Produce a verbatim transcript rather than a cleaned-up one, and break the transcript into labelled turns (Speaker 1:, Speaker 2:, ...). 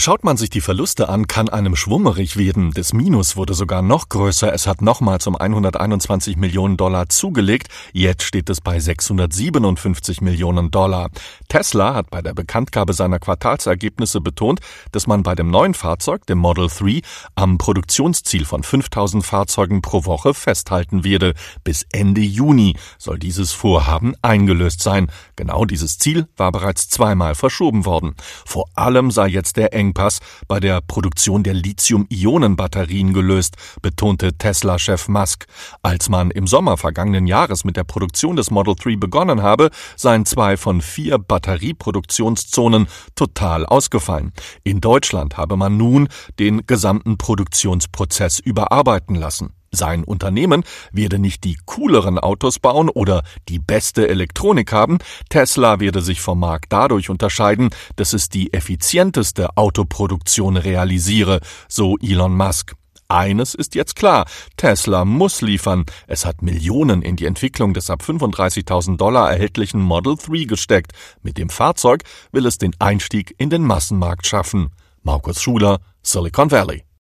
Speaker 1: Schaut man sich die Verluste an, kann einem schwummerig werden. Das Minus wurde sogar noch größer. Es hat nochmals um hunderteinundzwanzig Millionen Dollar zugelegt. Jetzt steht es bei sechshundertsiebenundfünfzig Millionen Dollar. Tesla hat bei der Bekanntgabe seiner Quartalsergebnisse betont, dass man bei dem neuen Fahrzeug, dem Model drei, am Produktionsziel von fünftausend Fahrzeugen pro Woche festhalten werde. Bis Ende Juni soll dieses Vorhaben eingelöst sein. Genau dieses Ziel war bereits zweimal verschoben worden. Vor allem sei jetzt der Engpass bei der Produktion der Lithium-Ionen-Batterien gelöst, betonte Tesla-Chef Musk. Als man im Sommer vergangenen Jahres mit der Produktion des Model drei begonnen habe, seien zwei von vier Batterieproduktionszonen total ausgefallen. In Deutschland habe man nun den gesamten Produktionsprozess überarbeiten lassen. Sein Unternehmen werde nicht die cooleren Autos bauen oder die beste Elektronik haben. Tesla werde sich vom Markt dadurch unterscheiden, dass es die effizienteste Autoproduktion realisiere, so Elon Musk. Eines ist jetzt klar, Tesla muss liefern. Es hat Millionen in die Entwicklung des ab fünfunddreißigtausend Dollar erhältlichen Model drei gesteckt. Mit dem Fahrzeug will es den Einstieg in den Massenmarkt schaffen. Markus Schuler, Silicon Valley.